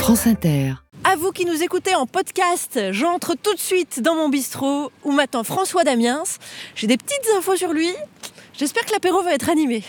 France Inter. À vous qui nous écoutez en podcast, j'entre tout de suite dans mon bistrot où m'attend François Damiens. J'ai des petites infos sur lui. J'espère que l'apéro va être animé.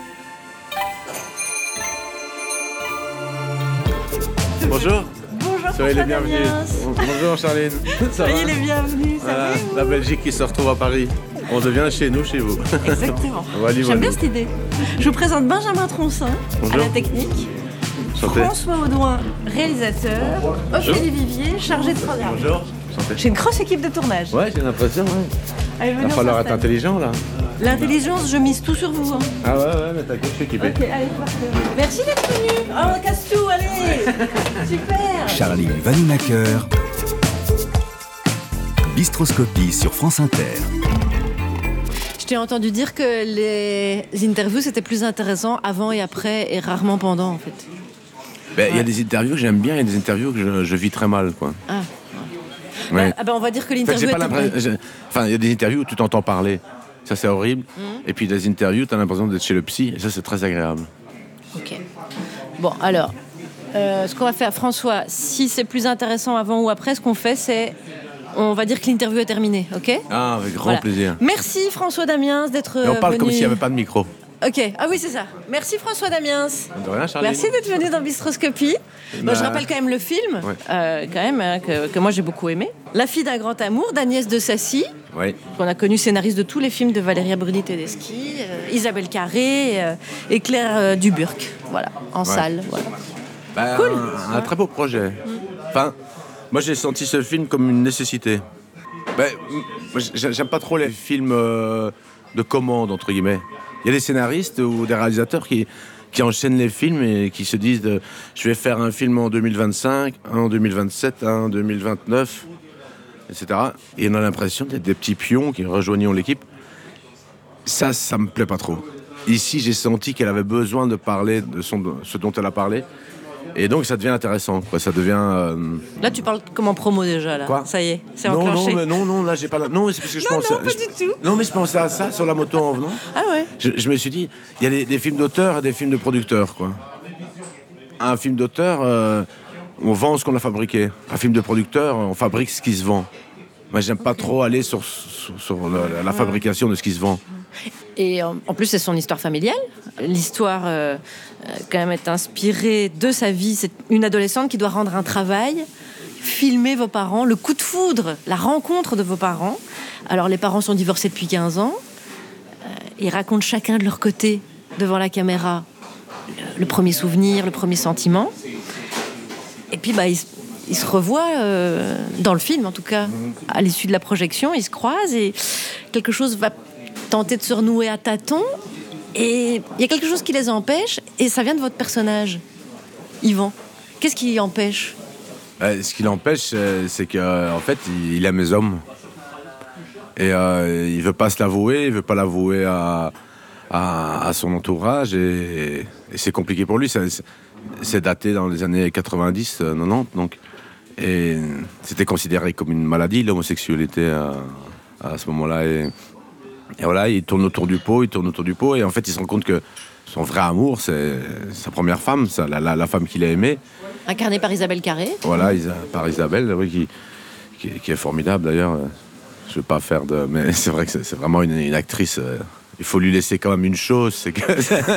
Bonjour. Bonjour Soyez les François bienvenus. Damiens. Bonjour Charline. Soyez les bienvenus. Voilà, Savez-vous la Belgique qui se retrouve à Paris. On devient chez nous, chez vous. Exactement. Voilà, J'aime bien cette idée. Je vous présente Benjamin Troncin à Bonjour. la technique. Santé. François Audouin, réalisateur. Ophélie Vivier, chargé de programme. Bonjour. Santé. J'ai une grosse équipe de tournage. Ouais, j'ai l'impression, ouais. Allez, Il venez, va on falloir être s'installe. intelligent là. L'intelligence, je mise tout sur vous. Hein. Ah ouais, mais t'inquiète, je suis équipé. Ok, allez, parfait. Merci d'être venu. Ah, on casse tout, allez. Super. Charline Vanhoenacker, Bistroscopie sur France Inter. Je t'ai entendu dire que les interviews c'était plus intéressant avant et après et rarement pendant en fait. Il y a des interviews que j'aime bien, il y a des interviews que je vis très mal, quoi. Ah. Ouais. Ah ben on va dire que En fait, l'interview j'ai pas était- l'impression. Enfin, il y a des interviews où tu t'entends parler. Ça, c'est horrible. Et puis des interviews, t'as l'impression d'être chez le psy. Et ça, c'est très agréable. Ok. Bon alors, ce qu'on va faire, François, si c'est plus intéressant avant ou après, ce qu'on fait c'est, on va dire que l'interview est terminée, ok? Ah, avec grand Voilà. plaisir. Merci François Damiens d'être Et on parle venu. comme s'il n'y avait pas de micro. Ok, ah oui c'est ça. Merci François Damiens. De rien, Charline. Merci d'être venu dans Bistroscopie. Bon, je rappelle quand même le film, Ouais. quand même, hein, que moi j'ai beaucoup aimé. La fille d'un grand amour d'Agnès de Sassy, Oui. qu'on a connu scénariste de tous les films de Valéria Bruni-Tedeschi, Isabelle Carré et Claire Duburc, voilà, en salle. Voilà. Cool. Un très beau projet. Enfin, moi j'ai senti ce film comme une nécessité. Moi, j'aime pas trop les films de commande, entre guillemets. Il y a des scénaristes ou des réalisateurs qui enchaînent les films et qui se disent je vais faire un film en 2025, un en 2027, un en 2029, etc. Et on a l'impression d'être des petits pions qui rejoignent l'équipe. Ça me plaît pas trop. Ici, j'ai senti qu'elle avait besoin de parler de ce dont elle a parlé. Et donc, ça devient intéressant, quoi. Ça devient... Là tu parles comme en promo déjà, là. Quoi Ça y est, c'est Non, enclenché. non, là, j'ai pas... Non, mais c'est parce que je Non, pense... non, pas du tout. Non, mais je pensais à ça sur la moto en venant. Ah ouais. Je me suis dit, il y a des films d'auteur et des films de producteurs, quoi. Un film d'auteur, on vend ce qu'on a fabriqué. Un film de producteur, on fabrique ce qui se vend. Moi, j'aime pas trop aller sur la fabrication de ce qui se vend. Et en plus, c'est son histoire familiale. L'histoire, quand même, est inspirée de sa vie. C'est une adolescente qui doit rendre un travail, filmer vos parents, le coup de foudre, la rencontre de vos parents. Alors, les parents sont divorcés depuis 15 ans. Ils racontent chacun de leur côté, devant la caméra, le premier souvenir, le premier sentiment. Et puis, ils se revoient dans le film, en tout cas, à l'issue de la projection. Ils se croisent et quelque chose va tenter de se renouer à tâtons. Et il y a quelque chose qui les empêche, et ça vient de votre personnage, Yvan. Qu'est-ce qui empêche ? Ce qui l'empêche, c'est qu'en fait, il aime les hommes. Et il veut pas se l'avouer, il veut pas l'avouer à son entourage. Et c'est compliqué pour lui. C'est daté dans les années 90, 90. Donc, et c'était considéré comme une maladie, l'homosexualité à ce moment-là. Et voilà, il tourne autour du pot. Et en fait, il se rend compte que son vrai amour, c'est sa première femme, la femme qu'il a aimée. Incarné par Isabelle Carré. Voilà, par Isabelle, oui, qui est formidable d'ailleurs. Je ne veux pas faire de... Mais c'est vrai que c'est vraiment une actrice. Il faut lui laisser quand même une chose, c'est que...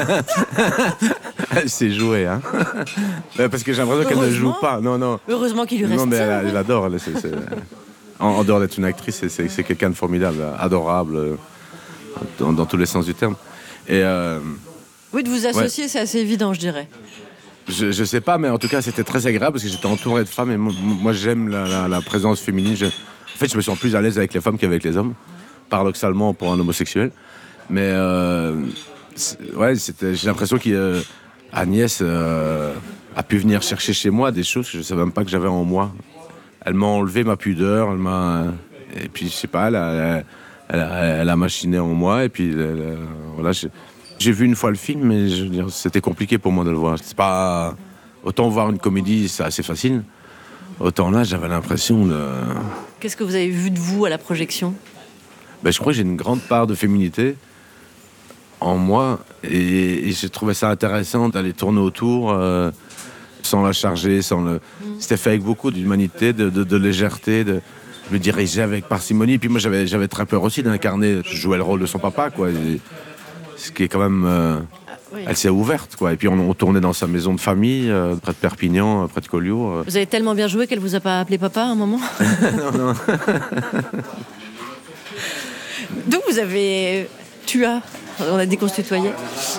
Elle sait jouer, hein. Parce que j'ai l'impression qu'elle ne joue Heureusement. pas. Non. Heureusement qu'il lui reste Non, mais ça. elle adore. En dehors d'être une actrice, c'est quelqu'un de formidable, adorable, dans tous les sens du terme. Et... Oui, de vous associer, c'est assez évident, je dirais. Je sais pas, mais en tout cas, c'était très agréable parce que j'étais entouré de femmes et moi j'aime la présence féminine. En fait, je me sens plus à l'aise avec les femmes qu'avec les hommes, paradoxalement pour un homosexuel. Mais j'ai l'impression qu'Agnès a pu venir chercher chez moi des choses que je ne savais même pas que j'avais en moi. Elle m'a enlevé ma pudeur, et puis je sais pas, elle a machiné en moi et puis voilà. J'ai vu une fois le film, mais je veux dire, c'était compliqué pour moi de le voir. C'est pas... Autant voir une comédie, c'est assez facile. Autant là, j'avais l'impression de... Qu'est-ce que vous avez vu de vous à la projection ? Je crois que j'ai une grande part de féminité en moi. Et j'ai trouvé ça intéressant d'aller tourner autour sans la charger, C'était fait avec beaucoup d'humanité, de légèreté, Je me dirigeais avec parcimonie. Puis moi, j'avais très peur aussi d'incarner. Je jouais le rôle de son papa, quoi. Ce qui est quand même... Oui. Elle s'est ouverte, quoi. Et puis on tournait dans sa maison de famille, près de Perpignan, près de Collioure. Vous avez tellement bien joué qu'elle vous a pas appelé papa à un moment? Non. Donc on a dit qu'on se tutoyait,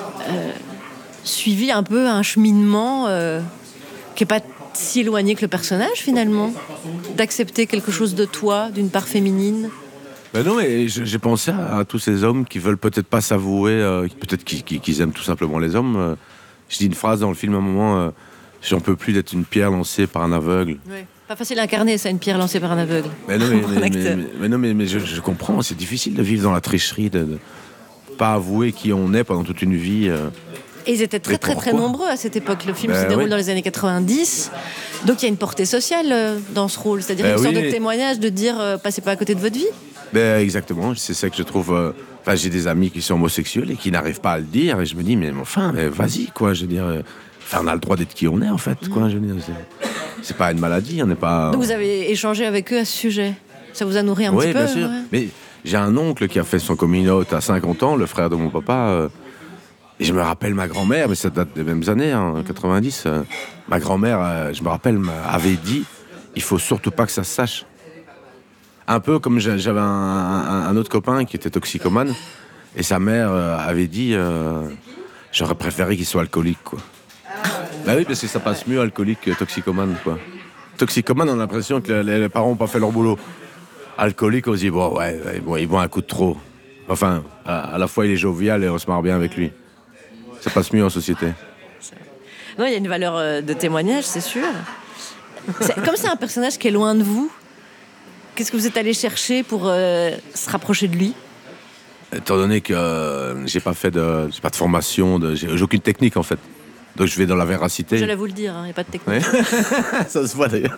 suivi un peu un cheminement qui n'est pas si éloigné que le personnage, finalement, d'accepter quelque chose de toi, d'une part féminine. Ben non, mais j'ai pensé à tous ces hommes qui veulent peut-être pas s'avouer, peut-être qu'ils aiment tout simplement les hommes. Je dis une phrase dans le film à un moment, j'en peux plus d'être une pierre lancée par un aveugle. Oui. Pas facile à incarner, ça, une pierre lancée par un aveugle. Mais non, mais je comprends, c'est difficile de vivre dans la tricherie, de pas avouer qui on est pendant toute une vie. Et ils étaient très nombreux à cette époque. Le film se déroule dans les années 90. Donc il y a une portée sociale dans ce rôle. C'est-à-dire une sorte de témoignage de dire passez pas à côté de votre vie. Exactement, c'est ça que je trouve... j'ai des amis qui sont homosexuels et qui n'arrivent pas à le dire. Et je me dis, mais vas-y, quoi. Je veux dire, on a le droit d'être qui on est, en fait. Quoi, je veux dire, c'est pas une maladie, on n'est pas... Donc vous avez échangé avec eux à ce sujet. Ça vous a nourri un petit peu? Oui, bien sûr. Ouais. Mais j'ai un oncle qui a fait son coming out à 50 ans, le frère de mon papa... Et je me rappelle ma grand-mère, mais ça date des mêmes années, 90. Ma grand-mère, je me rappelle, m'avait dit il faut surtout pas que ça se sache. Un peu comme j'avais un autre copain qui était toxicomane, et sa mère avait dit j'aurais préféré qu'il soit alcoolique, quoi. Bah oui, parce que ça passe mieux alcoolique que toxicomane, quoi. Toxicomane, on a l'impression que les parents n'ont pas fait leur boulot. Alcoolique, on se dit bon, il boit un coup de trop. Enfin, à la fois il est jovial et on se marre bien avec lui. Ça passe mieux en société. Non, il y a une valeur de témoignage, c'est sûr. Comme c'est un personnage qui est loin de vous, qu'est-ce que vous êtes allé chercher pour se rapprocher de lui? Étant donné que j'ai pas de formation, j'ai aucune technique en fait. Donc je vais dans la véracité. J'allais vous le dire, il n'y a pas de technique. Ouais. Ça se voit d'ailleurs.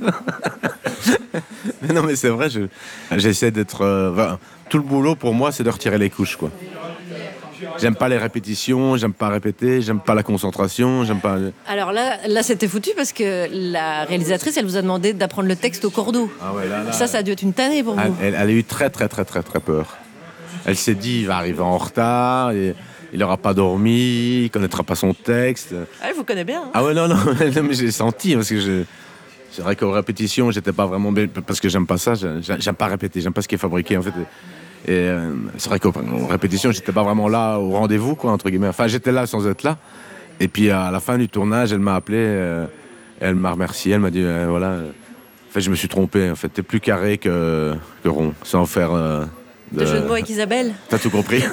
Mais non, mais c'est vrai, j'essaie d'être... tout le boulot pour moi, c'est de retirer les couches, quoi. J'aime pas les répétitions, j'aime pas répéter, j'aime pas la concentration, j'aime pas... Alors là c'était foutu parce que la réalisatrice, elle vous a demandé d'apprendre le texte au cordeau. Ah ouais, là. Ça a dû être une tannée pour vous. Elle a eu très peur. Elle s'est dit, il va arriver en retard, et il n'aura pas dormi, il connaîtra pas son texte. Ah, elle vous connaît bien. Hein. Ah ouais, non, mais j'ai senti, parce que c'est vrai qu'aux répétitions, j'étais pas vraiment bien, parce que j'aime pas ça, j'aime pas répéter, j'aime pas ce qui est fabriqué, en fait. Et c'est vrai qu'aux répétitions, j'étais pas vraiment là au rendez-vous, quoi, entre guillemets. Enfin, j'étais là sans être là. Et puis à la fin du tournage, elle m'a appelé, elle m'a remercié, elle m'a dit voilà. En fait, je me suis trompé. En fait, t'es plus carré que rond, sans faire de jeu de mots avec Isabelle. T'as tout compris.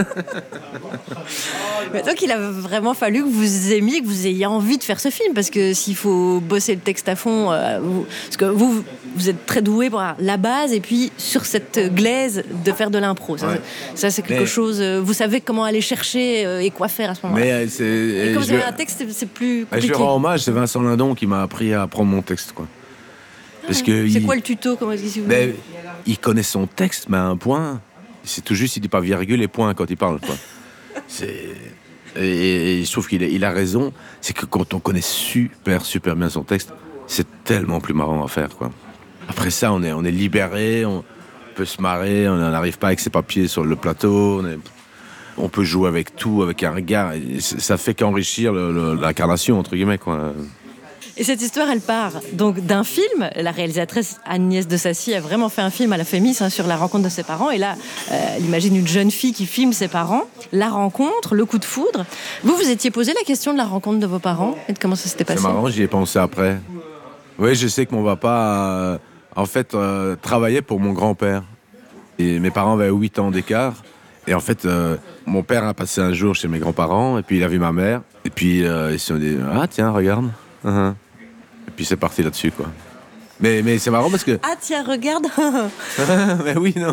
Mais donc, il a vraiment fallu que vous aimiez, que vous ayez envie de faire ce film, parce que s'il faut bosser le texte à fond, parce que vous êtes très doué pour la base, et puis sur cette glaise de faire de l'impro. Ça c'est quelque chose. Vous savez comment aller chercher et quoi faire à ce moment-là. Et quand vous avez un texte, c'est plus compliqué. Je lui rends hommage, c'est Vincent Lindon qui m'a appris à apprendre mon texte, quoi. Parce que c'est quoi le tuto, comment est-ce que vous il connaît son texte, mais à un point, c'est tout juste, il dit pas virgule et point quand il parle, quoi. Et je trouve qu'il a raison, c'est que quand on connaît super bien son texte, c'est tellement plus marrant à faire, quoi. Après ça, on est libéré, on peut se marrer, on n'arrive pas avec ses papiers sur le plateau, on peut jouer avec tout, avec un regard, et ça fait qu'enrichir l'incarnation, entre guillemets, quoi. Et cette histoire, elle part donc d'un film. La réalisatrice Agnès de Sacy a vraiment fait un film à la Fémis sur la rencontre de ses parents. Et là, elle imagine une jeune fille qui filme ses parents, la rencontre, le coup de foudre. Vous étiez posé la question de la rencontre de vos parents et de comment ça s'était passé? C'est marrant, j'y ai pensé après. Oui, je sais que mon papa, travaillait pour mon grand-père. Et mes parents avaient 8 ans d'écart. Et en fait, mon père a passé un jour chez mes grands-parents. Et puis il a vu ma mère. Et puis ils se sont dit, ah tiens, regarde. Uh-huh. Et puis c'est parti là-dessus, quoi. Mais c'est marrant parce que... Ah tiens, regarde. Mais oui, non,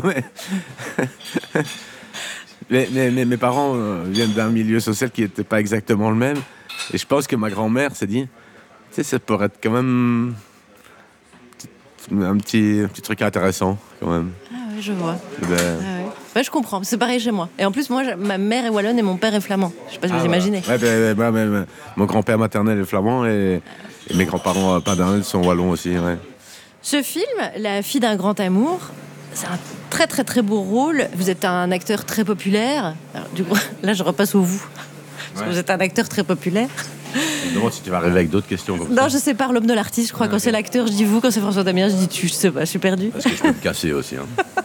mais mes parents viennent d'un milieu social qui n'était pas exactement le même. Et je pense que ma grand-mère s'est dit, tu sais, ça pourrait être quand même un petit truc intéressant, quand même. Ah oui, je vois. Ouais, je comprends, c'est pareil chez moi. Et en plus, moi, ma mère est wallonne et mon père est flamand. Je sais pas si vous imaginez. Ouais, mon grand-père maternel est flamand et mes grands-parents paternels sont wallons aussi. Ouais. Ce film, La fille d'un grand amour, c'est un très très très beau rôle. Vous êtes un acteur très populaire. Alors, du coup, là, je repasse au vous. Parce que vous êtes un acteur très populaire. Je me demande si tu vas arriver avec d'autres questions comme ça. Non, je sépare l'homme de l'artiste, je crois. Quand c'est l'acteur, je dis vous. Quand c'est François Damiens, je dis tu. Je sais pas, je suis perdue. Parce que je peux me casser aussi. Hein.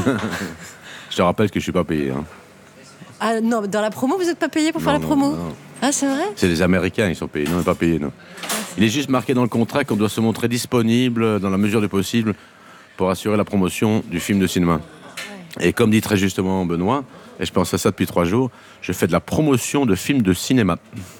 Je te rappelle que je suis pas payé. Hein. Ah non, dans la promo, vous n'êtes pas payé pour faire la promo? Non. Ah, c'est vrai? C'est les Américains, ils sont payés. Non, on n'est pas payé, non. Il est juste marqué dans le contrat qu'on doit se montrer disponible dans la mesure du possible pour assurer la promotion du film de cinéma. Ouais. Et comme dit très justement Benoît, et je pense à ça depuis 3 jours, je fais de la promotion de films de cinéma.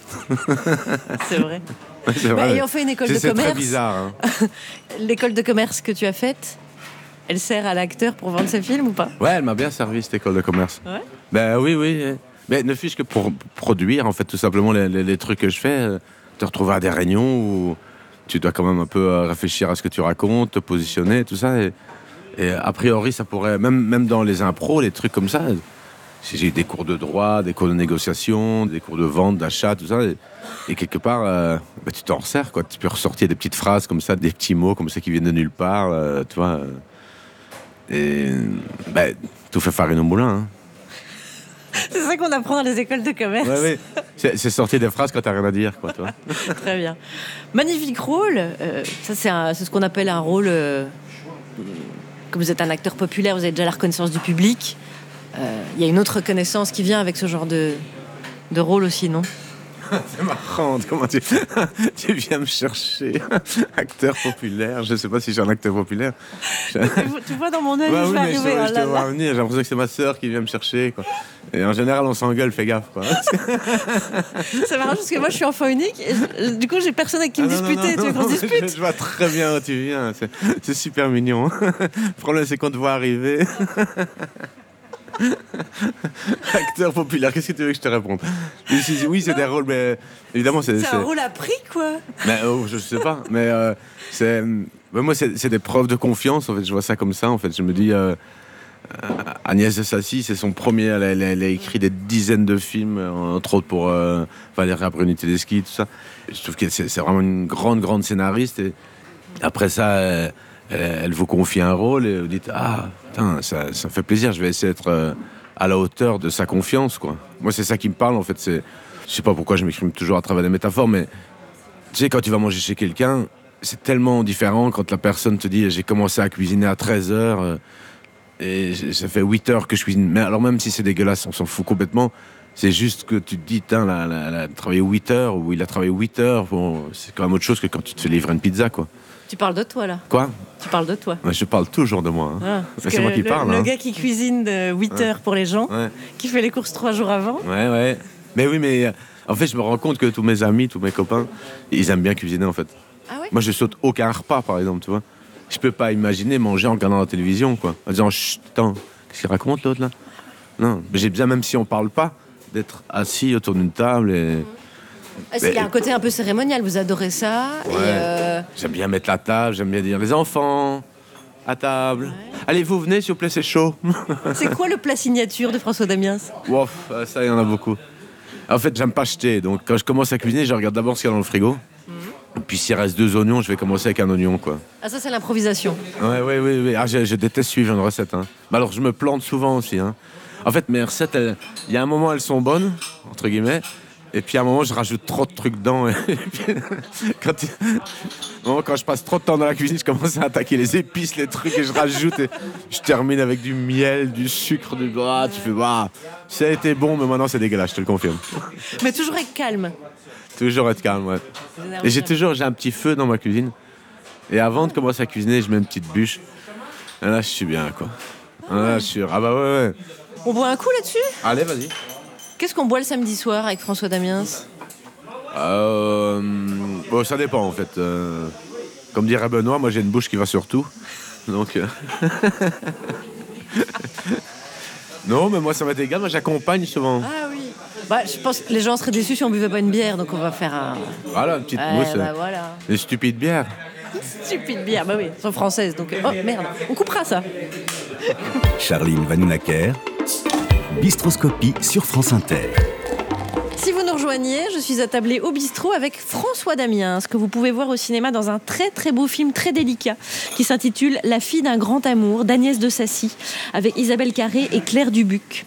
C'est vrai. C'est vrai. Et on fait une école de commerce. C'est très bizarre. Hein. L'école de commerce que tu as faite, elle sert à l'acteur pour vendre ses films ou pas? Ouais, elle m'a bien servi cette école de commerce. Ouais. Ben oui. Mais ne fût-ce que pour produire, en fait, tout simplement les trucs que je fais, te retrouver à des réunions où tu dois quand même un peu réfléchir à ce que tu racontes, te positionner, tout ça. Et a priori, ça pourrait, même dans les impros, les trucs comme ça, j'ai eu des cours de droit, des cours de négociation, des cours de vente, d'achat, tout ça. Et quelque part, tu t'en resserres, quoi. Tu peux ressortir des petites phrases comme ça, des petits mots comme ça qui viennent de nulle part, tu vois. Et tout fait farine au moulin. Hein. C'est ça qu'on apprend dans les écoles de commerce. Ouais. C'est sortir des phrases quand t'as rien à dire, quoi, toi. Très bien. Magnifique rôle. Ça, c'est ce qu'on appelle un rôle. Comme vous êtes un acteur populaire, vous avez déjà la reconnaissance du public. Il y a une autre reconnaissance qui vient avec ce genre de rôle aussi, non? C'est marrant, comment tu viens me chercher, acteur populaire. Je sais pas si j'ai un acteur populaire. Tu vois dans mon œil, je vais arriver. Je te vois venir, j'ai l'impression que c'est ma sœur qui vient me chercher, quoi. Et en général, on s'engueule, fais gaffe, quoi. C'est marrant parce que moi, je suis enfant unique. Et du coup, j'ai personne avec qui me disputer. Tu veux qu'on se dispute? Je vois très bien où tu viens. C'est super mignon. Le problème, c'est qu'on te voit arriver. Acteur populaire, qu'est-ce que tu veux que je te réponde? Oui, c'est des rôles, mais évidemment, c'est un rôle à prix, quoi. Mais, je sais pas, mais moi, c'est des preuves de confiance, en fait. Je vois ça comme ça, en fait. Je me dis, Agnès de Sassy, c'est son premier. Elle a écrit des dizaines de films, entre autres pour Valérie Bruni-Tedeschi, tout ça. Je trouve que c'est vraiment une grande scénariste. Et après ça, elle vous confie un rôle et vous dites putain, ça fait plaisir, je vais essayer d'être à la hauteur de sa confiance, quoi. Moi, c'est ça qui me parle, en fait. Je sais pas pourquoi je m'exprime toujours à travers des métaphores, mais tu sais, quand tu vas manger chez quelqu'un, c'est tellement différent quand la personne te dit j'ai commencé à cuisiner à 13h et ça fait 8 heures que je cuisine. Mais alors, même si c'est dégueulasse, on s'en fout complètement. C'est juste que tu te dis, elle a travaillé 8 heures ou il a travaillé 8 heures. Bon, c'est quand même autre chose que quand tu te fais livrer une pizza, quoi. Tu parles de toi, là. Quoi? Tu parles de toi. Ouais, je parle toujours de moi. Hein. C'est moi qui parle. Le gars qui cuisine de 8 heures pour les gens, qui fait les courses 3 jours avant. Ouais. Mais oui, mais en fait, je me rends compte que tous mes amis, tous mes copains, ils aiment bien cuisiner, en fait. Ah ouais? Moi, je saute aucun repas, par exemple, tu vois. Je peux pas imaginer manger en regardant la télévision, quoi. En disant, chut, attends, qu'est-ce qu'il raconte, l'autre, là? Non, mais j'ai besoin, même si on parle pas, d'être assis autour d'une table et... Il y a un côté un peu cérémonial, vous adorez ça. Ouais. J'aime bien mettre la table, j'aime bien dire les enfants, à table. Ouais. Allez, vous venez, s'il vous plaît, c'est chaud. C'est quoi le plat signature de François Damiens? Wow, ça, il y en a beaucoup. En fait, j'aime pas jeter, donc quand je commence à cuisiner, je regarde d'abord ce qu'il y a dans le frigo. Et puis s'il reste 2 oignons, je vais commencer avec un oignon, quoi. Ah, ça, c'est l'improvisation. Oui. Ah, je déteste suivre une recette. Hein. Mais alors, je me plante souvent aussi. Hein. En fait, mes recettes, il y a un moment, elles sont bonnes, entre guillemets. Et puis à un moment, je rajoute trop de trucs dedans. Et puis, quand je passe trop de temps dans la cuisine, je commence à attaquer les épices, les trucs, et je rajoute. Et je termine avec du miel, du sucre, tu fais, ça a été bon, mais maintenant c'est dégueulasse, je te le confirme. Mais toujours être calme. Toujours être calme, ouais. Et j'ai un petit feu dans ma cuisine. Et avant de commencer à cuisiner, je mets une petite bûche. Et là, je suis bien, quoi. Là, je suis... Ah bah ouais. On boit un coup là-dessus? Allez, vas-y. Qu'est-ce qu'on boit le samedi soir avec François Damiens? Bon, ça dépend en fait. Comme dirait Benoît, moi j'ai une bouche qui va sur tout. Donc. Non, mais moi ça m'est égal, moi j'accompagne souvent. Ah oui. Je pense que les gens seraient déçus si on buvait pas une bière, donc on va faire un. Voilà, une petite mousse. Voilà. Une stupide bière. Stupide bière, oui, elles sont françaises, donc. Oh merde, on coupera ça. Charline Vanhoenacker Bistroscopie sur France Inter. Si vous nous rejoignez, je suis attablée au bistrot avec François Damiens, que vous pouvez voir au cinéma dans un très très beau film très délicat qui s'intitule La fille d'un grand amour d'Agnès de Sassy avec Isabelle Carré et Claire Dubuc.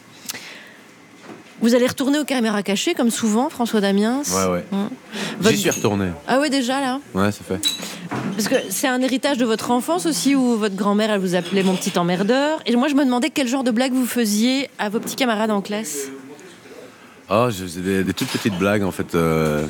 Vous allez retourner aux caméras cachées comme souvent, François Damiens. Ouais. J'y suis retourné. Ah ouais, déjà là. Ouais, ça fait. Parce que c'est un héritage de votre enfance aussi, où votre grand-mère, elle vous appelait mon petit emmerdeur. Et moi, je me demandais quel genre de blague vous faisiez à vos petits camarades en classe. Oh, je faisais des toutes petites blagues, en fait.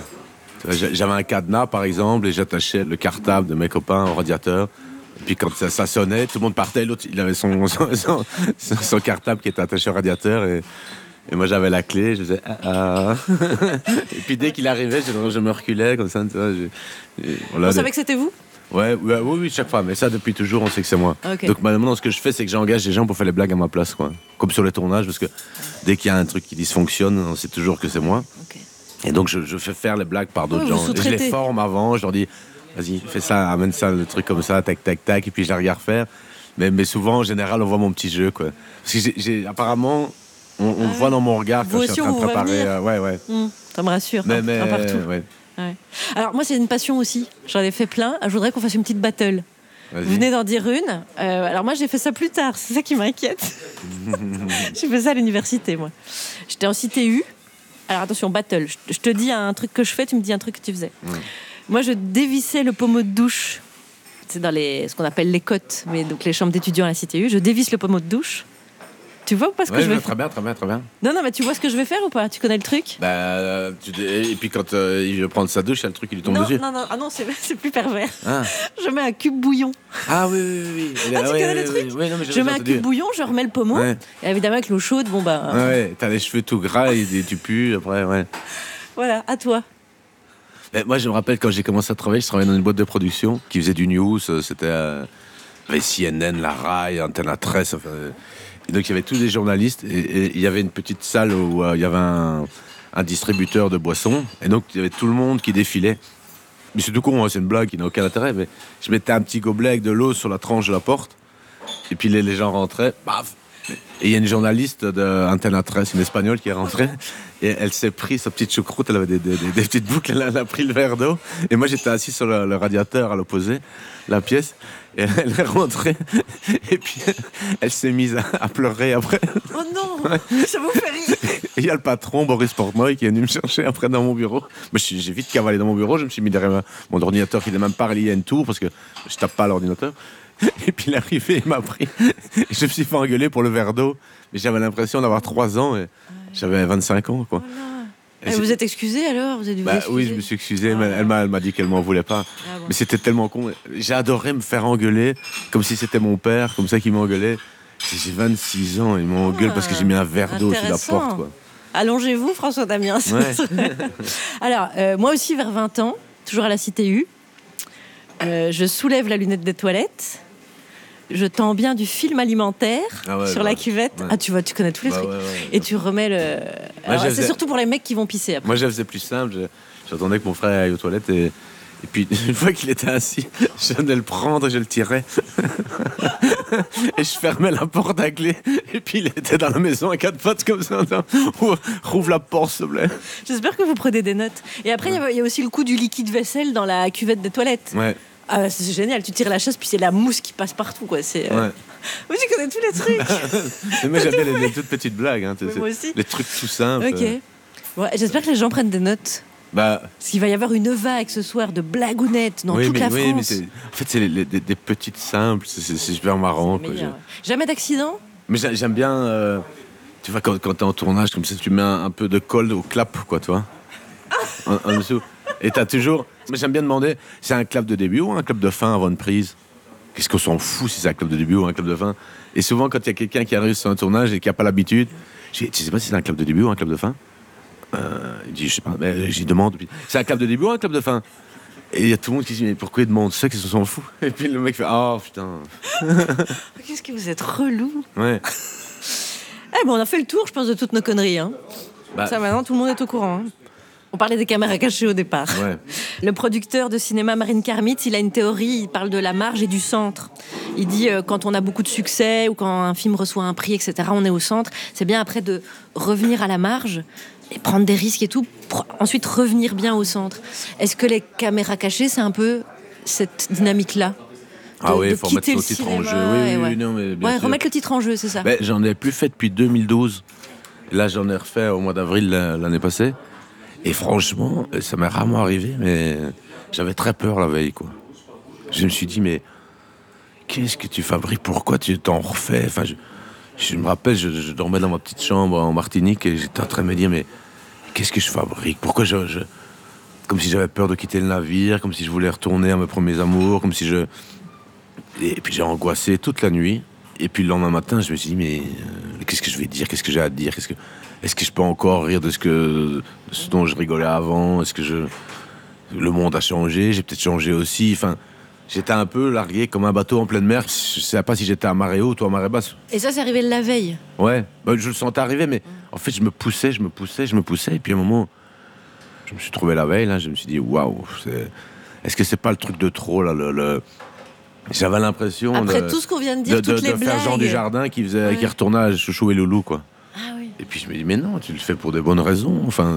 J'avais un cadenas, par exemple, et j'attachais le cartable de mes copains au radiateur. Et puis quand ça sonnait, tout le monde partait. L'autre, il avait son cartable qui était attaché au radiateur. Et moi, j'avais la clé, je faisais ah. Et puis dès qu'il arrivait, je me reculais comme ça. Tu vois, On savait que c'était vous ? Oui, chaque fois. Mais ça, depuis toujours, on sait que c'est moi. Okay. Donc maintenant, ce que je fais, c'est que j'engage des gens pour faire les blagues à ma place, quoi. Comme sur les tournages, parce que dès qu'il y a un truc qui dysfonctionne, on sait toujours que c'est moi. Okay. Et donc, je fais faire les blagues par d'autres gens. Et je les forme avant, je leur dis, vas-y, fais ça, amène ça, le truc comme ça, tac, tac, tac, et puis je les regarde faire. Mais souvent, en général, on voit mon petit jeu, quoi. Parce que apparemment... On le voit dans mon regard quand je suis en train de préparer. Ouais. Ça me rassure. Mais partout. Ouais. Alors moi, c'est une passion aussi. J'en ai fait plein. Je voudrais qu'on fasse une petite battle. Vas-y. Vous venez d'en dire une. Alors moi, j'ai fait ça plus tard. C'est ça qui m'inquiète. J'ai fait ça à l'université, moi. J'étais en CTU. Alors attention, battle. Je te dis un truc que je fais, tu me dis un truc que tu faisais. Moi, je dévissais le pommeau de douche. C'est dans ce qu'on appelle les cotes, mais donc les chambres d'étudiants à la CTU. Je dévisse le pommeau de douche. Tu vois ou pas ce que je vais faire ? Très bien. Non, mais tu vois ce que je vais faire ou pas ? Tu connais le truc ? Et puis quand il veut prendre sa douche, il y a le truc qui lui tombe dessus. Non, c'est plus pervers. Ah. Je mets un cube bouillon. Ah oui. Tu connais le truc ? Oui, non, mais je mets un cube bouillon, je remets le pommeau. Ouais. Et évidemment, avec l'eau chaude, Ouais, t'as les cheveux tout gras et tu pues après, ouais. Voilà, à toi. Mais moi, je me rappelle quand j'ai commencé à travailler, je travaillais dans une boîte de production qui faisait du news. C'était avec CNN, La Rai, Antenne 13. Et donc il y avait tous les journalistes et il y avait une petite salle où il y avait un distributeur de boissons et donc il y avait tout le monde qui défilait. Mais c'est tout con, hein, c'est une blague qui n'a aucun intérêt, mais je mettais un petit gobelet avec de l'eau sur la tranche de la porte et puis les gens rentraient, paf. Et il y a une journaliste d'Antenne 13, une Espagnole qui est rentrée et elle s'est pris sa petite choucroute, elle avait des petites boucles, elle a pris le verre d'eau et moi j'étais assis sur le radiateur à l'opposé, la pièce, et elle est rentrée et puis elle s'est mise à pleurer après. Oh non, ça vous fait rire. Et il y a le patron, Boris Portnoy, qui est venu me chercher après dans mon bureau. Moi, j'ai vite cavalé dans mon bureau, je me suis mis derrière mon ordinateur qui n'est même pas relié à une tour parce que je tape pas à l'ordinateur. Et puis il est arrivé, il m'a pris. Et je me suis fait engueuler pour le verre d'eau. Mais j'avais l'impression d'avoir 3 ans et j'avais 25 ans, quoi. Et vous êtes excusé alors ? Vous êtes dû vous excuser ? Oui, je me suis excusé, mais elle m'a dit qu'elle m'en voulait pas. Bon. Mais c'était tellement con. J'ai adoré me faire engueuler, comme si c'était mon père, comme ça qu'il m'engueulait. J'ai 26 ans, il m'engueule parce que j'ai mis un verre d'eau sous la porte, quoi. Allongez-vous, François Damiens. Ouais. Alors, moi aussi, vers 20 ans, toujours à la CTU, je soulève la lunette des toilettes. Je tends bien du film alimentaire sur la cuvette. Ouais. Ah, tu vois, tu connais tous les trucs. Et tu remets le... Alors, c'est surtout pour les mecs qui vont pisser après. Moi, je faisais plus simple. J'attendais que mon frère aille aux toilettes et puis, une fois qu'il était assis, je venais le prendre et je le tirais. Et je fermais la porte à clé. Et puis, il était dans la maison à 4 pattes comme ça. Rouvre la porte, s'il te plaît. J'espère que vous prenez des notes. Et après, il y a aussi le coup du liquide vaisselle dans la cuvette des toilettes. Ouais. Ah, c'est génial, tu tires la chasse puis c'est la mousse qui passe partout, quoi. C'est, Oui, tu connais tous les trucs. Mais moi j'aime bien les toutes petites blagues, hein. Moi aussi. Les trucs tout simples. Ok. Ouais, j'espère que les gens prennent des notes. Parce qu'il va y avoir une vague ce soir de blagounettes dans toute la France. Oui, mais en fait c'est des petites simples, c'est super marrant. C'est meilleur, Jamais d'accident ? Mais j'aime bien, tu vois, quand t'es en tournage comme ça, tu mets un peu de colle au clap, quoi, tu vois. En dessous. Et t'as toujours... Mais j'aime bien demander, c'est un clap de début ou un clap de fin avant une prise ? Qu'est-ce qu'on s'en fout si c'est un clap de début ou un clap de fin ? Et souvent, quand il y a quelqu'un qui arrive sur un tournage et qui n'a pas l'habitude, je sais pas si c'est un clap de début ou un clap de fin. Il dit, je sais pas, mais j'y demande. C'est un clap de début ou un clap de fin ? Et il y a tout le monde qui dit, mais pourquoi il demande ça, qu'est-ce qu'on s'en fout ? Et puis le mec fait, oh putain. Qu'est-ce que vous êtes relou. Ouais. On a fait le tour, je pense, de toutes nos conneries. Hein. Ça, maintenant, tout le monde est au courant. Hein. On parlait des caméras cachées au départ. Ouais. Le producteur de cinéma Marine Karmitz, il a une théorie, il parle de la marge et du centre. Il dit quand on a beaucoup de succès ou quand un film reçoit un prix, etc., on est au centre. C'est bien après de revenir à la marge et prendre des risques et tout, pour ensuite revenir bien au centre. Est-ce que les caméras cachées, c'est un peu cette dynamique-là? Ah oui, il faut remettre le titre en jeu. Oui, non, mais bien sûr. Remettre le titre en jeu, c'est ça. Ben, j'en ai plus fait depuis 2012. Là, j'en ai refait au mois d'avril l'année passée. Et franchement, ça m'est rarement arrivé, mais j'avais très peur la veille, quoi. Je me suis dit, mais qu'est-ce que tu fabriques? Pourquoi tu t'en refais? Enfin, je me rappelle, je dormais dans ma petite chambre en Martinique et j'étais en train de me dire, mais qu'est-ce que je fabrique? Pourquoi comme si j'avais peur de quitter le navire, comme si je voulais retourner à mes premiers amours, comme si je... Et puis j'ai angoissé toute la nuit. Et puis le lendemain matin, je me suis dit, mais qu'est-ce que je vais dire? Qu'est-ce que j'ai à dire? Est-ce que je peux encore rire de ce dont je rigolais avant? Le monde a changé, j'ai peut-être changé aussi. Enfin, j'étais un peu largué comme un bateau en pleine mer. Je ne savais pas si j'étais à marée haute ou à marée basse. Et ça, c'est arrivé la veille? Ouais, je le sentais arriver, mais en fait, je me poussais. Et puis à un moment, je me suis trouvé la veille, là, je me suis dit, waouh, est-ce que c'est pas le truc de trop, là, J'avais l'impression après tout ce qu'on vient de dire, toutes les blagues, de faire Jean Dujardin qui retournait à Chouchou et Loulou, quoi. Ah oui. Et puis je me dis, mais non, tu le fais pour des bonnes raisons. Enfin,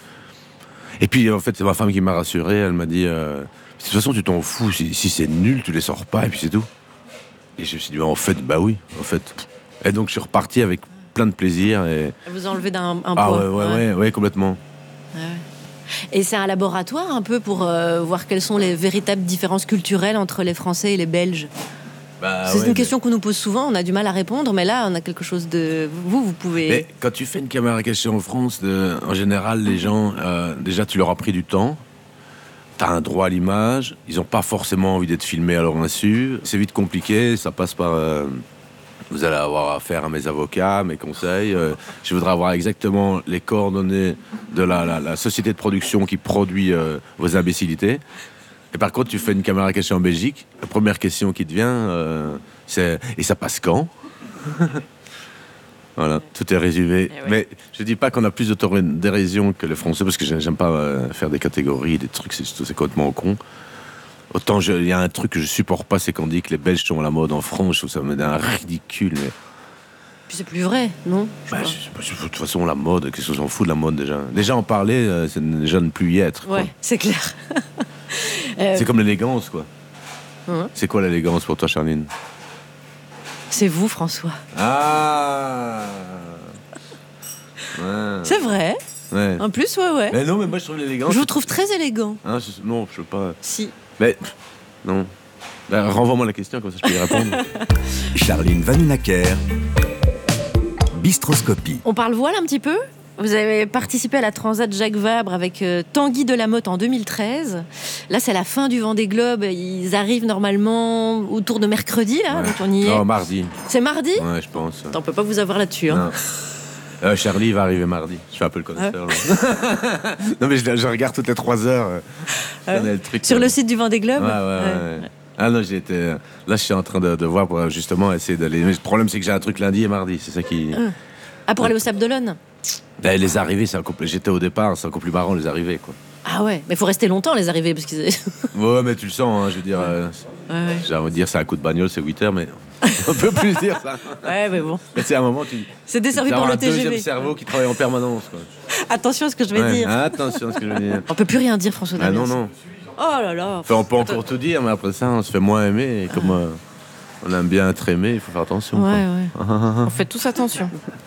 Et puis en fait, c'est ma femme qui m'a rassuré. Elle m'a dit, de toute façon, tu t'en fous. Si c'est nul, tu les sors pas et puis c'est tout. Et je me suis dit, en fait, bah oui, en fait. Et donc je suis reparti avec plein de plaisir. Et... Vous enlevez un poids. Ah ouais, complètement. Ouais. Et c'est un laboratoire un peu pour voir quelles sont les véritables différences culturelles entre les Français et les Belges. C'est une question qu'on nous pose souvent, on a du mal à répondre, mais là on a quelque chose de... Vous pouvez... Mais quand tu fais une caméra cachée en France, en général les gens, déjà tu leur as pris du temps, t'as un droit à l'image, ils n'ont pas forcément envie d'être filmés à leur insu, c'est vite compliqué, ça passe par... Vous allez avoir affaire à mes avocats, mes conseils. Je voudrais avoir exactement les coordonnées de la société de production qui produit vos imbécilités. Et par contre, tu fais une caméra cachée en Belgique. La première question qui te vient, c'est « Et ça passe quand ?» Voilà, tout est résumé. Ouais. Mais je dis pas qu'on a plus d'autodérision que les Français, parce que j'aime pas faire des catégories, des trucs, c'est complètement con. Autant il y a un truc que je supporte pas, c'est qu'on dit que les Belges sont à la mode en France. Je trouve ça me donne un ridicule. Mais... Puis c'est plus vrai, non? De toute façon, la mode, qu'est-ce qu'on s'en fout de la mode déjà? Déjà en parler, c'est déjà ne plus y être. Ouais, quoi. c'est clair. C'est comme l'élégance, quoi. C'est quoi l'élégance pour toi, Charline? C'est vous, François. Ah ouais. C'est vrai. Ouais. En plus, ouais. Mais non, mais moi je trouve l'élégance. Je vous trouve très élégant. Hein, non, je veux pas. Si. Mais non. Renvoie-moi la question, comme ça je peux y répondre. Charline Vanhoenacker, Bistroscopie. On parle voile un petit peu. Vous avez participé à la Transat Jacques Vabre avec Tanguy Delamotte en 2013. Là, c'est la fin du Vendée Globe. Ils arrivent normalement autour de mercredi, là, donc on y est. Non, mardi. C'est mardi? Ouais, je pense. On peut pas vous avoir là-dessus. Hein. Charlie va arriver mardi. Je suis un peu le connaisseur. Non, mais je regarde toutes les 3 heures. Le truc, sur le site du Vendée Globe. Ouais. Ah non, là, je suis en train de voir pour justement essayer d'aller. Mais le problème, c'est que j'ai un truc lundi et mardi. C'est ça qui. Ah, pour aller au Sable d'Olonne? Les arrivées, j'étais au départ, c'est encore plus marrant les arrivées, quoi. Ah ouais, mais il faut rester longtemps les arrivées parce qu'ils... Ouais, mais tu le sens, hein, je veux dire. J'ai envie de dire, c'est un coup de bagnole, c'est 8 heures, mais on peut plus dire ça. Ouais, mais bon. Mais c'est un moment, c'est desservi pour le TGV. Un deuxième cerveau qui travaille en permanence, quoi. Attention à ce que je vais dire. Attention à ce que je vais dire. On peut plus rien dire, François Damiens. Non. Oh là là. Enfin, on peut encore tout dire, mais après ça, on se fait moins aimer. Et comme on aime bien être aimé, il faut faire attention. Ouais. On fait tous attention.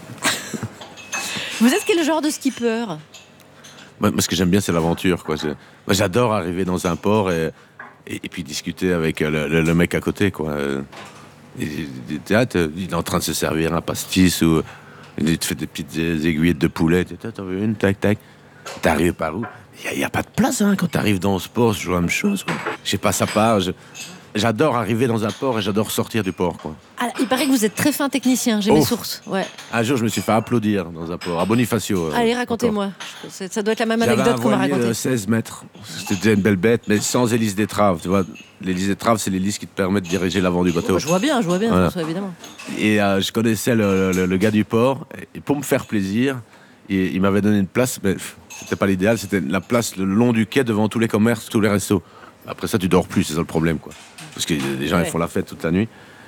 Vous êtes quel genre de skipper? Moi, ce que j'aime bien, c'est l'aventure, quoi. Moi, j'adore arriver dans un port et puis discuter avec le mec à côté, quoi. Il est en train de se servir un pastis ou il te fait des petites aiguillettes de poulet. T'en veux une, tac. T'arrives par où? Il n'y a pas de place, hein. Quand t'arrives dans ce port, c'est toujours la même chose, quoi. Je sais pas, ça part. J'adore arriver dans un port et j'adore sortir du port, quoi. Ah, il paraît que vous êtes très fin technicien, j'ai mes sources. Ouais. Un jour, je me suis fait applaudir dans un port, à Bonifacio. Allez, racontez-moi. Ça doit être la même anecdote qu'on m'a racontée. 16 mètres. C'était déjà une belle bête, mais sans hélice d'étrave. Tu vois, l'hélice d'étrave, c'est l'hélice qui te permet de diriger l'avant du bateau. Je vois bien, voilà. François, évidemment. Et je connaissais le gars du port, et pour me faire plaisir, il m'avait donné une place, mais c'était pas l'idéal, c'était la place le long du quai devant tous les commerces, tous les restos. Après ça, tu dors plus, c'est ça le problème, quoi. Parce que les gens, ils font la fête toute la nuit.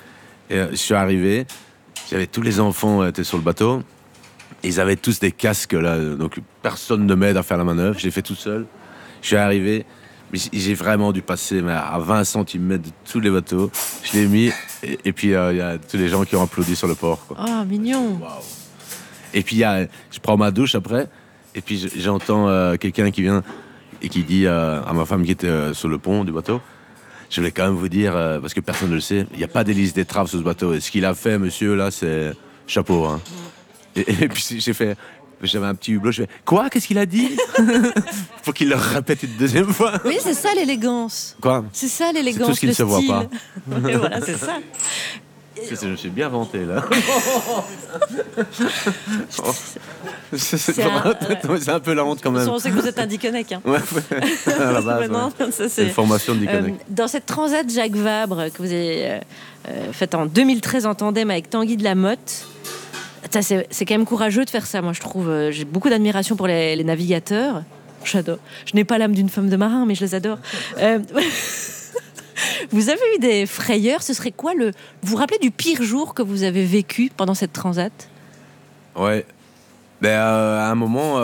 Et je suis arrivé, j'avais tous les enfants étaient sur le bateau. Ils avaient tous des casques là, donc personne ne m'aide à faire la manœuvre. J'ai fait tout seul. Je suis arrivé, mais j'ai vraiment dû passer à 20 cm de tous les bateaux. Je l'ai mis, et puis il y a tous les gens qui ont applaudi sur le port, quoi. Oh, mignon. Wow. Et puis je prends ma douche après, et puis j'entends quelqu'un qui vient et qui dit à ma femme qui était sur le pont du bateau, je voulais quand même vous dire, parce que personne ne le sait, il n'y a pas d'hélice d'étrave sur ce bateau. Et ce qu'il a fait, monsieur, là, c'est chapeau. Hein. Et puis j'avais un petit hublot, je fais quoi? Qu'est-ce qu'il a dit? Faut qu'il le répète une deuxième fois. Oui, c'est ça l'élégance. Quoi? C'est ça l'élégance. C'est tout ce qui ne se voit pas. Et voilà, c'est ça. Je me suis bien vanté là. C'est un peu la honte quand même. On sait que vous êtes un Dickeneck. Hein. Ouais, à la base. Non, ça, c'est une formation de Dickeneck. Dans cette Transat Jacques Vabre que vous avez faite en 2013 en tandem avec Tanguy de la Motte, c'est quand même courageux de faire ça, moi je trouve. J'ai beaucoup d'admiration pour les navigateurs. J'adore. Je n'ai pas l'âme d'une femme de marin, mais je les adore. Vous avez eu des frayeurs? Ce serait quoi vous vous rappelez du pire jour que vous avez vécu pendant cette transat? Ouais. À un moment,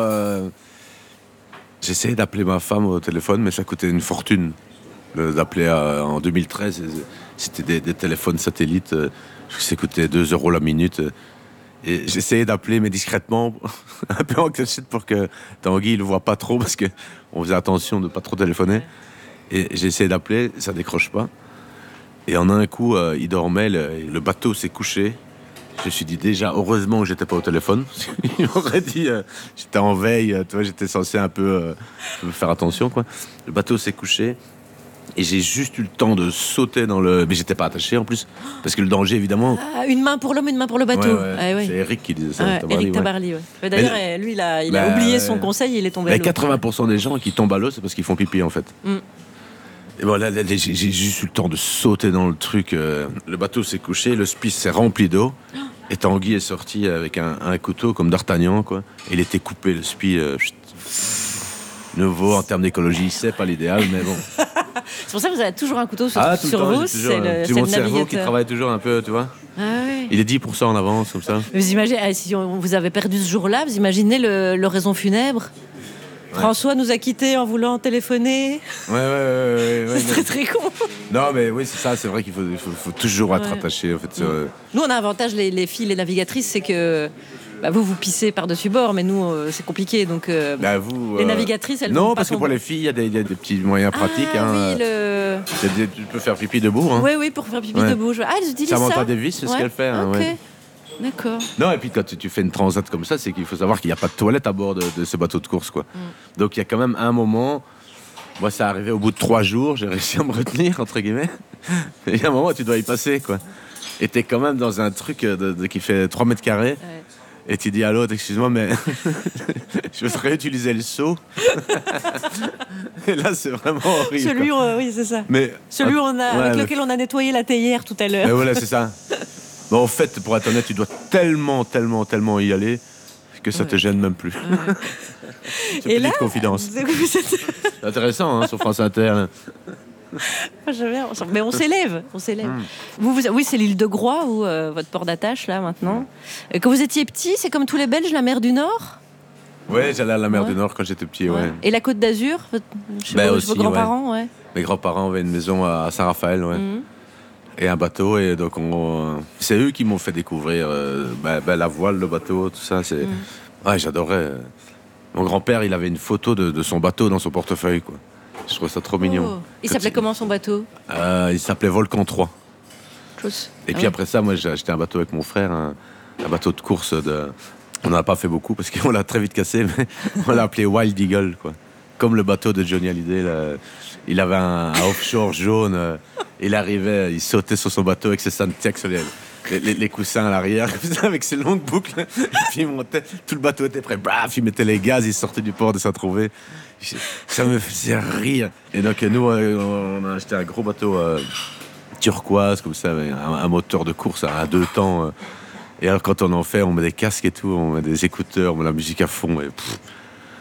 j'essayais d'appeler ma femme au téléphone, mais ça coûtait une fortune d'appeler en 2013. C'était des téléphones satellites. Ça coûtait 2 € la minute. Et j'essayais d'appeler, mais discrètement, un peu en cachette pour que Tanguy ne le voit pas trop, parce qu'on faisait attention de ne pas trop téléphoner. Et j'ai essayé d'appeler, ça décroche pas. Et en un coup, il dormait, le bateau s'est couché. Je me suis dit déjà, heureusement que j'étais pas au téléphone. Il m'aurait dit, j'étais en veille, tu vois, j'étais censé un peu faire attention, quoi. Le bateau s'est couché. Et j'ai juste eu le temps de sauter dans le... Mais j'étais pas attaché en plus, parce que le danger, évidemment... Une main pour l'homme, une main pour le bateau. Ouais. Ah, ouais. C'est Eric qui disait ça. Eric Tabarly, ouais. D'ailleurs, lui, il a oublié son conseil, il est tombé à l'eau. 80% des gens qui tombent à l'eau, c'est parce qu'ils font pipi, en fait. Et bon, là, j'ai juste eu le temps de sauter dans le truc. Le bateau s'est couché, le spice s'est rempli d'eau. Et Tanguy est sorti avec un couteau comme d'Artagnan, quoi. Et il était coupé, le spi... nouveau en termes d'écologie, c'est pas l'idéal, mais bon. C'est pour ça que vous avez toujours un couteau sur vous, c'est mon le cerveau navigateur. qui travaille toujours un peu, tu vois. Ouais. Il est 10% en avance, comme ça. Vous imaginez, si vous avez perdu ce jour-là, vous imaginez l'oraison funèbre. Ouais. François nous a quittés en voulant téléphoner. Ouais. C'est très con. Non, mais oui, c'est ça, c'est vrai qu'il faut toujours être attaché, en fait. Nous, on a un avantage, les filles, les navigatrices, c'est que... vous pissez par-dessus bord, mais nous, c'est compliqué. Donc, les navigatrices, elles non, vont parce pas que pour les filles, il y a des petits moyens pratiques. Tu peux faire pipi debout. Hein. Oui, pour faire pipi debout. Elles utilisent ça. Samantha Davis, c'est ce qu'elle fait. Ok, ouais. D'accord. Non, et puis quand tu fais une transat comme ça, c'est qu'il faut savoir qu'il n'y a pas de toilette à bord de ce bateau de course, quoi. Donc il y a quand même un moment... Moi, ça arrivait au bout de 3 jours, j'ai réussi à me retenir, entre guillemets. Et il y a un moment où tu dois y passer, quoi. Et t'es quand même dans un truc qui fait 3 mètres carrés. Ouais. Et tu dis à l'autre, excuse-moi, mais je voudrais utiliser le seau. Et là, c'est vraiment horrible. Oui, c'est ça. Mais, avec lequel on a nettoyé la théière tout à l'heure. Et voilà, c'est ça. Bon, en fait, pour être honnête, tu dois tellement y aller que ça te gêne même plus. C'est une petite confidence. C'est intéressant, hein, sur France Inter. Mais on s'élève. Oui, c'est l'île de Groix, ou votre port d'attache, là, maintenant. Quand vous étiez petit, c'est comme tous les Belges, la mer du Nord? Ouais, j'allais à la mer du Nord quand j'étais petit, ouais. Et la Côte d'Azur? Vos grands-parents, ouais. Mes grands-parents avaient une maison à Saint-Raphaël, ouais. Et un bateau, et donc c'est eux qui m'ont fait découvrir la voile, le bateau, tout ça. Ouais, j'adorais. Mon grand-père, il avait une photo de son bateau dans son portefeuille, quoi. Je trouve ça trop mignon. Il s'appelait comment, son bateau? Il s'appelait Volcan 3. Et puis après ça, moi j'ai acheté un bateau avec mon frère, un bateau de course. On n'en a pas fait beaucoup parce qu'on l'a très vite cassé, mais on l'a appelé Wild Eagle, quoi. Comme le bateau de Johnny Hallyday. Là. Il avait un offshore jaune. Il arrivait, il sautait sur son bateau avec ses Santiago sur les coussins à l'arrière, comme ça, avec ses longues boucles. Et puis il montait, tout le bateau était prêt. Bref, il mettait les gaz, il sortait du port de Saint-Tropez. Ça me faisait rire. Et donc nous, on a acheté un gros bateau turquoise, comme ça, avec un moteur de course à 2 temps. Et alors quand on en fait, on met des casques et tout, on met des écouteurs, on met la musique à fond.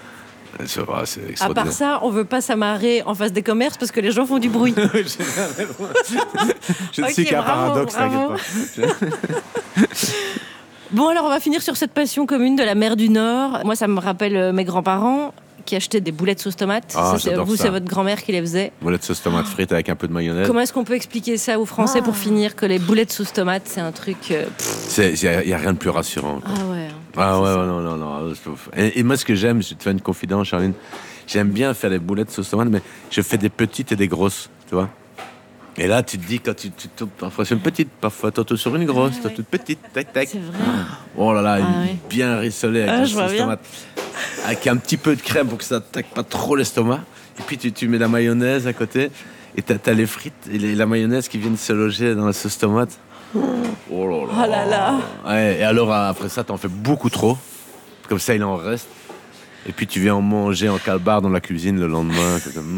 C'est vrai, c'est À extraordinaire. part ça, on veut pas s'amarrer en face des commerces parce que les gens font du bruit. Je ne Ok, suis qu'un bravo, paradoxe, bravo. t'inquiète pas. Bon, alors on va finir sur cette passion commune de la mer du Nord. Moi, ça me rappelle mes grands-parents qui achetaient des boulettes sauce tomate. Ah, c'est, j'adore vous, ça. c'est votre grand-mère qui les faisait. Boulettes sauce tomate frites avec un peu de mayonnaise. Comment est-ce qu'on peut expliquer ça aux Français pour finir que les boulettes sauce tomate, c'est un truc... Il n'y a rien de plus rassurant. Quoi. Ah ouais. Ah ouais, non. Et moi, ce que j'aime, je vais te faire une confidence, Charline. J'aime bien faire des boulettes sauce tomate, mais je fais des petites et des grosses, tu vois. Et là, tu te dis, quand tu tombes parfois sur une petite, parfois toi sur une grosse, toi toute petite, tac, tac. C'est vrai. Oh là là, ouais. bien rissolée avec Ah, la je vois sauce bien. tomate. Avec un petit peu de crème pour que ça t'attaque pas trop l'estomac. Et puis tu mets la mayonnaise à côté. Et t'as les frites et la mayonnaise qui viennent se loger dans la sauce tomate. Oh là là. Oh là là. Ouais, et alors après ça, t'en fais beaucoup trop. Comme ça, il en reste. Et puis tu viens en manger en calbar dans la cuisine le lendemain.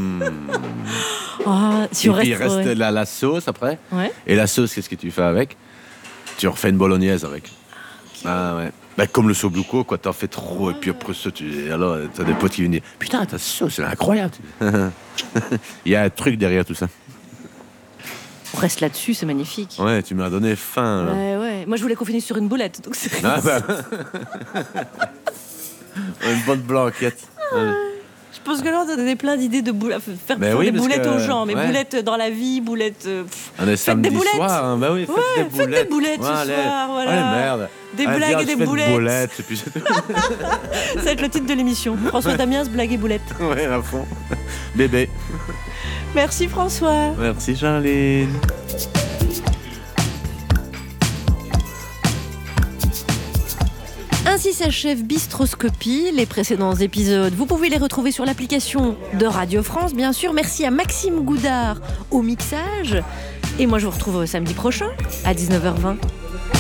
Ah, si Et on puis il reste... reste ouais. la sauce après. Ouais. Et la sauce, qu'est-ce que tu fais avec? Tu refais une bolognaise avec. Ah ouais. Bah, comme le sobluco, quoi, t'en fais trop. Et puis après ça, alors t'as des potes qui viennent dire putain, ta sauce, elle est incroyable. Il y a un truc derrière tout ça. On reste là-dessus, c'est magnifique. Ouais, tu m'as donné faim. Là. Ouais. Moi, je voulais qu'on finisse sur une boulette. Donc c'est... Ah, bah. Une bonne blanquette. Ouais. Je pense que là, on a donné plein d'idées de boulettes. Faire Mais oui, des parce boulettes que- aux gens, mais ouais. boulettes dans la vie, boulettes... On est samedi des boulettes. soir, hein. Bah oui, Ouais, faites des boulettes ce allez. soir, voilà. Allez, merde. Des Allez, blagues viens, et je des fais une boulettes. boulette, et puis c'est tout. Ça va être le titre de l'émission. François Damiens, blague et boulettes. Ouais, à fond. Bébé. Merci François. Merci, Charline. Ainsi s'achève Bistroscopie. Les précédents épisodes, vous pouvez les retrouver sur l'application de Radio France, bien sûr. Merci à Maxime Goudard au mixage. Et moi, je vous retrouve samedi prochain à 19h20.